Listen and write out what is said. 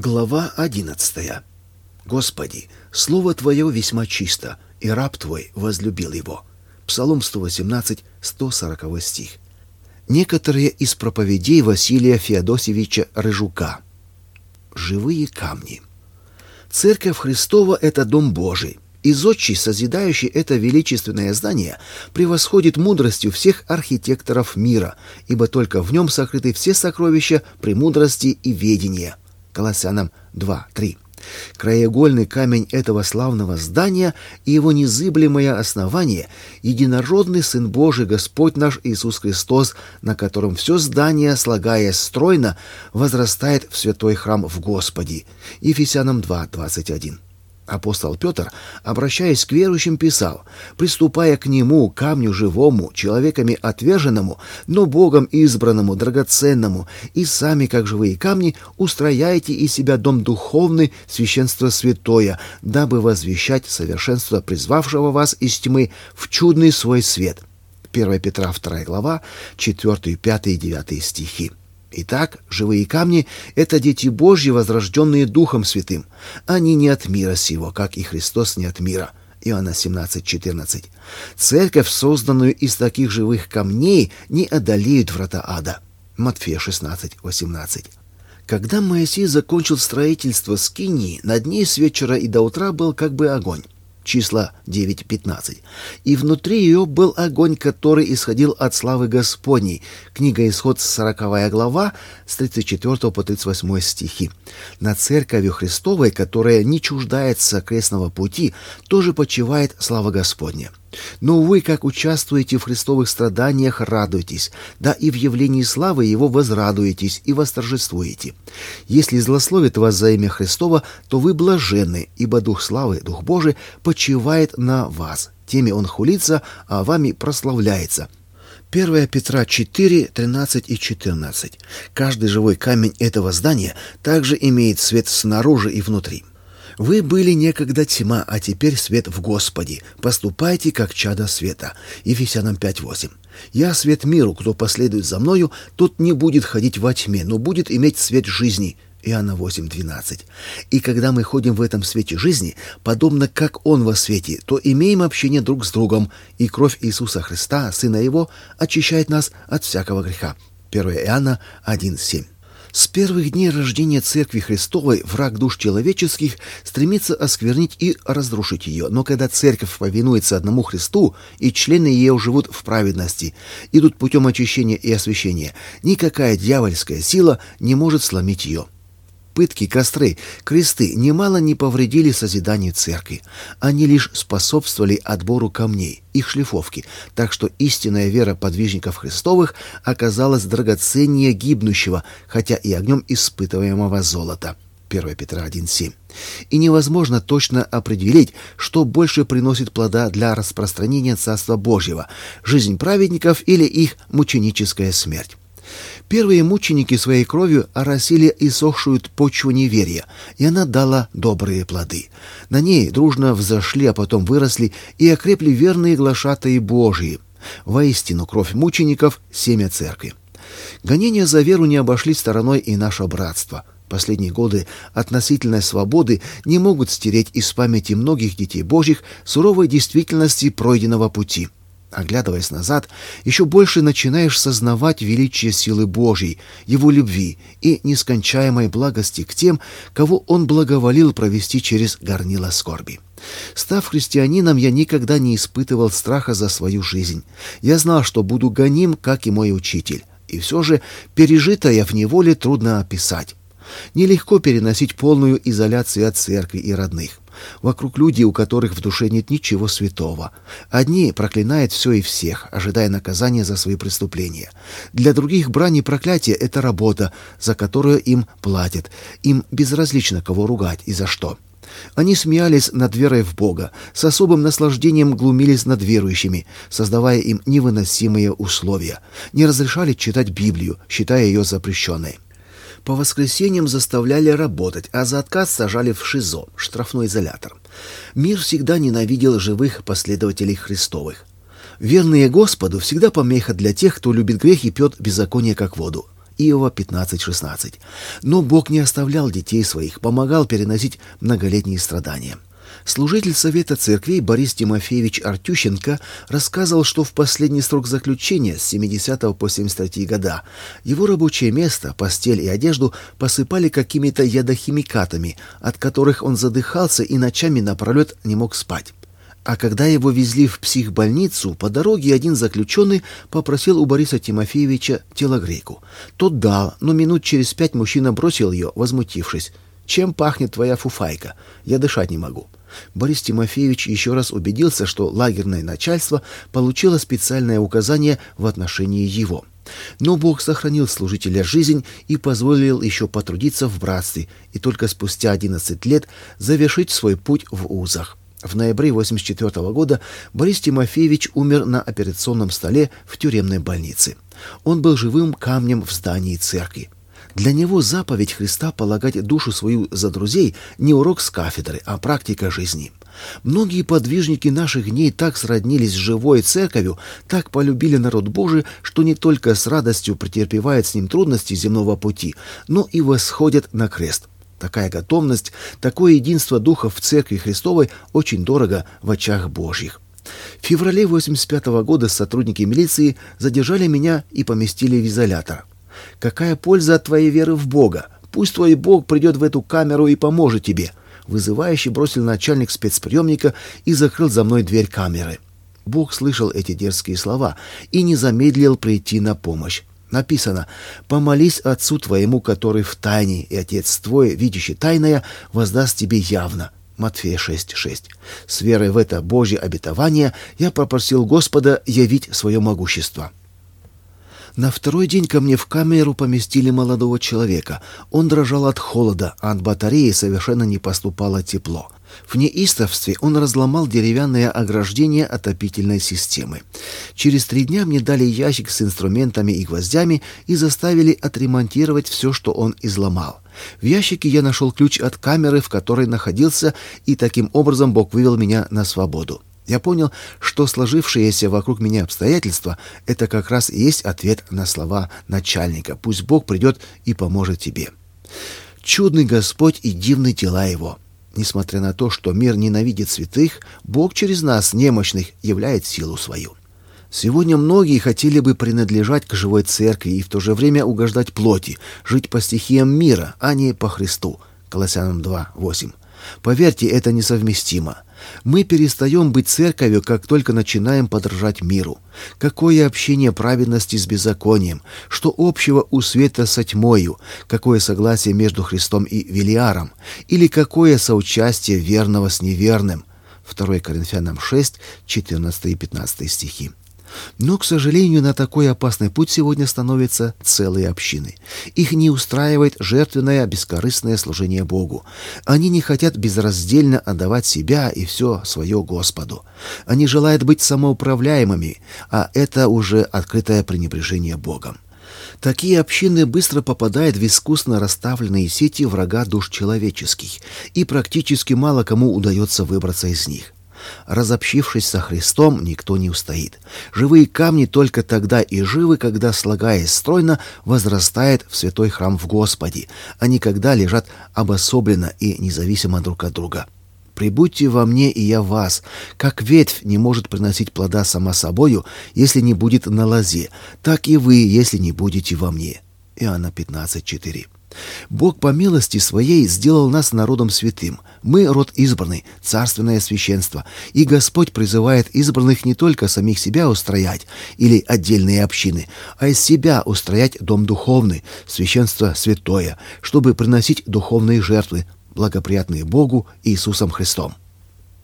Глава 11. Господи, Слово Твое весьма чисто, и раб Твой возлюбил его. Псалом 118, 140 стих. Некоторые из проповедей Василия Феодосевича Рыжука. Живые камни. Церковь Христова – это Дом Божий, и зодчий, созидающий это величественное здание, превосходит мудростью всех архитекторов мира, ибо только в нем сокрыты все сокровища премудрости и ведения. Колоссянам 2:3. Краеугольный камень этого славного здания и его незыблемое основание — единородный Сын Божий, Господь наш Иисус Христос, на котором все здание, слагаясь стройно, возрастает в святой храм в Господе. Ефесянам 2:21. Апостол Петр, обращаясь к верующим, писал: «Приступая к Нему, камню живому, человеками отверженному, но Богом избранному, драгоценному, и сами, как живые камни, устрояете из себя дом духовный, священство святое, дабы возвещать совершенство призвавшего вас из тьмы в чудный свой свет». 1 Петра 2 глава, 4, 5 и 9 стихи. Итак, живые камни — это дети Божьи, возрожденные Духом Святым. Они не от мира сего, как и Христос не от мира. Иоанна 17:14. Церковь, созданную из таких живых камней, не одолеют врата ада. Матфея 16:18. Когда Моисей закончил строительство скинии, над ней с вечера и до утра был как бы огонь. Числа 9:15. И внутри ее был огонь, который исходил от славы Господней. Книга Исход, 40 глава, с 34 по 38 стихи. Над церковью Христовой, которая не чуждается крестного пути, тоже почивает слава Господня. Но вы, как участвуете в Христовых страданиях, радуйтесь, да и в явлении славы Его возрадуетесь и восторжествуете. Если злословит вас за имя Христово, то вы блаженны, ибо Дух славы, Дух Божий, почивает на вас. Теми Он хулится, а вами прославляется. 1 Петра 4, 13 и 14. Каждый живой камень этого здания также имеет свет снаружи и внутри. «Вы были некогда тьма, а теперь свет в Господе. Поступайте, как чада света». Ефесянам 5:8. «Я свет миру, кто последует за мною, тот не будет ходить во тьме, но будет иметь свет жизни». Иоанна 8:12. «И когда мы ходим в этом свете жизни, подобно как Он во свете, то имеем общение друг с другом, и кровь Иисуса Христа, Сына Его, очищает нас от всякого греха». 1 Иоанна 1:7. С первых дней рождения Церкви Христовой враг душ человеческих стремится осквернить и разрушить ее, но когда Церковь повинуется одному Христу, и члены ее живут в праведности, идут путем очищения и освящения, никакая дьявольская сила не может сломить ее. Пытки, костры, кресты немало не повредили созиданию церкви. Они лишь способствовали отбору камней, их шлифовке, так что истинная вера подвижников Христовых оказалась драгоценнее гибнущего, хотя и огнем испытываемого золота. 1 Петра 1:7. И невозможно точно определить, что больше приносит плода для распространения Царства Божьего – жизнь праведников или их мученическая смерть. Первые мученики своей кровью оросили иссохшую почву неверия, и она дала добрые плоды. На ней дружно взошли, а потом выросли и окрепли верные глашатаи Божии. Воистину, кровь мучеников — семя церкви. Гонения за веру не обошли стороной и наше братство. Последние годы относительной свободы не могут стереть из памяти многих детей Божьих суровой действительности пройденного пути. Оглядываясь назад, еще больше начинаешь сознавать величие силы Божьей, Его любви и нескончаемой благости к тем, кого Он благоволил провести через горнило скорби. Став христианином, я никогда не испытывал страха за свою жизнь. Я знал, что буду гоним, как и мой учитель. И все же пережитое в неволе трудно описать. Нелегко переносить полную изоляцию от церкви и родных. Вокруг люди, у которых в душе нет ничего святого. Одни проклинают все и всех, ожидая наказания за свои преступления. Для других брань и проклятие — это работа, за которую им платят. Им безразлично, кого ругать и за что. Они смеялись над верой в Бога, с особым наслаждением глумились над верующими, создавая им невыносимые условия. Не разрешали читать Библию, считая ее запрещенной. По воскресеньям заставляли работать, а за отказ сажали в ШИЗО, штрафной изолятор. Мир всегда ненавидел живых последователей Христовых. Верные Господу всегда помеха для тех, кто любит грех и пьет беззаконие как воду. Иова 15:16. Но Бог не оставлял детей своих, помогал переносить многолетние страдания. Служитель Совета церквей Борис Тимофеевич Артющенко рассказывал, что в последний срок заключения с 70 по 73 года его рабочее место, постель и одежду посыпали какими-то ядохимикатами, от которых он задыхался и ночами напролет не мог спать. А когда его везли в психбольницу, по дороге один заключенный попросил у Бориса Тимофеевича телогрейку. Тот дал, но минут через 5 мужчина бросил ее, возмутившись: «Чем пахнет твоя фуфайка? Я дышать не могу». Борис Тимофеевич еще раз убедился, что лагерное начальство получило специальное указание в отношении его. Но Бог сохранил служителя жизнь и позволил еще потрудиться в братстве, и только спустя 11 лет завершить свой путь в узах. В ноябре 1984 года Борис Тимофеевич умер на операционном столе в тюремной больнице. Он был живым камнем в здании церкви. Для него заповедь Христа полагать душу свою за друзей не урок с кафедры, а практика жизни. Многие подвижники наших дней так сроднились с живой церковью, так полюбили народ Божий, что не только с радостью претерпевают с ним трудности земного пути, но и восходят на крест. Такая готовность, такое единство духа в Церкви Христовой очень дорого в очах Божьих. В феврале 1985 года сотрудники милиции задержали меня и поместили в изолятор. «Какая польза от твоей веры в Бога? Пусть твой Бог придет в эту камеру и поможет тебе», вызывающе бросил начальник спецприемника и закрыл за мной дверь камеры. Бог слышал эти дерзкие слова и не замедлил прийти на помощь. Написано: «Помолись Отцу твоему, который в тайне, и Отец твой, видящий тайное, воздаст тебе явно». Матфея 6:6. С верой в это Божье обетование я попросил Господа явить свое могущество. На второй день ко мне в камеру поместили молодого человека. Он дрожал от холода, а от батареи совершенно не поступало тепло. В неистовстве он разломал деревянное ограждение отопительной системы. Через 3 дня мне дали ящик с инструментами и гвоздями и заставили отремонтировать все, что он изломал. В ящике я нашел ключ от камеры, в которой находился, и таким образом Бог вывел меня на свободу. Я понял, что сложившиеся вокруг меня обстоятельства — это как раз и есть ответ на слова начальника: «Пусть Бог придет и поможет тебе». Чудный Господь и дивны дела Его. Несмотря на то, что мир ненавидит святых, Бог через нас, немощных, являет силу свою. Сегодня многие хотели бы принадлежать к живой церкви и в то же время угождать плоти, жить по стихиям мира, а не по Христу. Колоссянам 2:8. Поверьте, это несовместимо. Мы перестаем быть церковью, как только начинаем подражать миру. Какое общение праведности с беззаконием? Что общего у света со тьмою? Какое согласие между Христом и Велиаром? Или какое соучастие верного с неверным? 2 Коринфянам 6, 14 и 15 стихи. Но, к сожалению, на такой опасный путь сегодня становятся целые общины. Их не устраивает жертвенное, бескорыстное служение Богу. Они не хотят безраздельно отдавать себя и все свое Господу. Они желают быть самоуправляемыми, а это уже открытое пренебрежение Богом. Такие общины быстро попадают в искусно расставленные сети врага душ человеческих, и практически мало кому удается выбраться из них. Разобщившись со Христом, никто не устоит. Живые камни только тогда и живы, когда, слагаясь стройно, возрастает в святой храм в Господе, а не когда лежат обособленно и независимо друг от друга. «Прибудьте во мне, и я в вас. Как ветвь не может приносить плода сама собою, если не будет на лозе, так и вы, если не будете во мне». Иоанна 15:4. Бог по милости Своей сделал нас народом святым. Мы род избранный, царственное священство, и Господь призывает избранных не только самих себя устроять или отдельные общины, а из себя устроять дом духовный, священство святое, чтобы приносить духовные жертвы, благоприятные Богу Иисусом Христом.